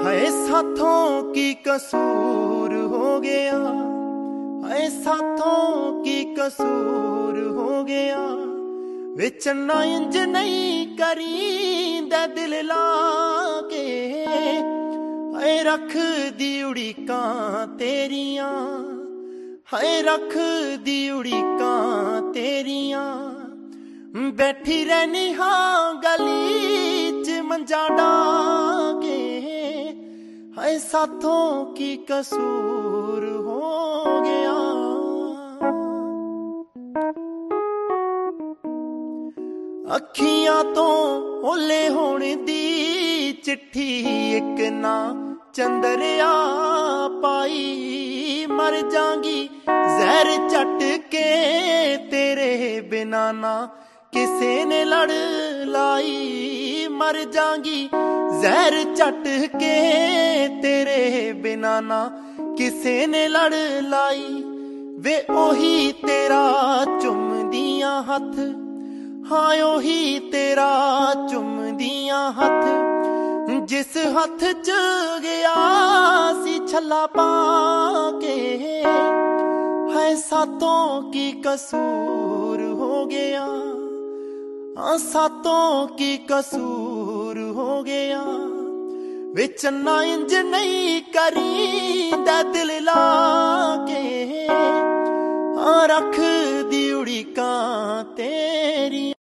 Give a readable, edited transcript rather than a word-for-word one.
हाय साथों की कसूर हो गया, हाय साथों की कसूर हो गया। विच ना इंज नहीं करींदा दिल लाके, हाय रख दी उड़ीकां तेरियां, हाय रख दी उड़ीकां तेरियां। बैठी रहनी हाँ गली च मंजा डाके, हाय साथों की कसूर हो गया। अखियां तो ओले होने दी चिट्ठी एक ना चंदरिया पाई। मर जांगी जहर चट के तेरे बिना ना किसे ने लड़ लाई। मर जांगी जहर चट के तेरे बिना ना किसे ने लड़ लाई। वे ओही तेरा चुमदियां हथ, हाँ ओही तेरा चुमदियां हथ, जिस हथ च गया सी छला पाके। हाय साथों की कसूर हो गया, हाँ साथों की कसूर हो गया। विच ना इंज नहीं करींदा दिल लाके, हाँ रख दी उड़ीकां तेरियां।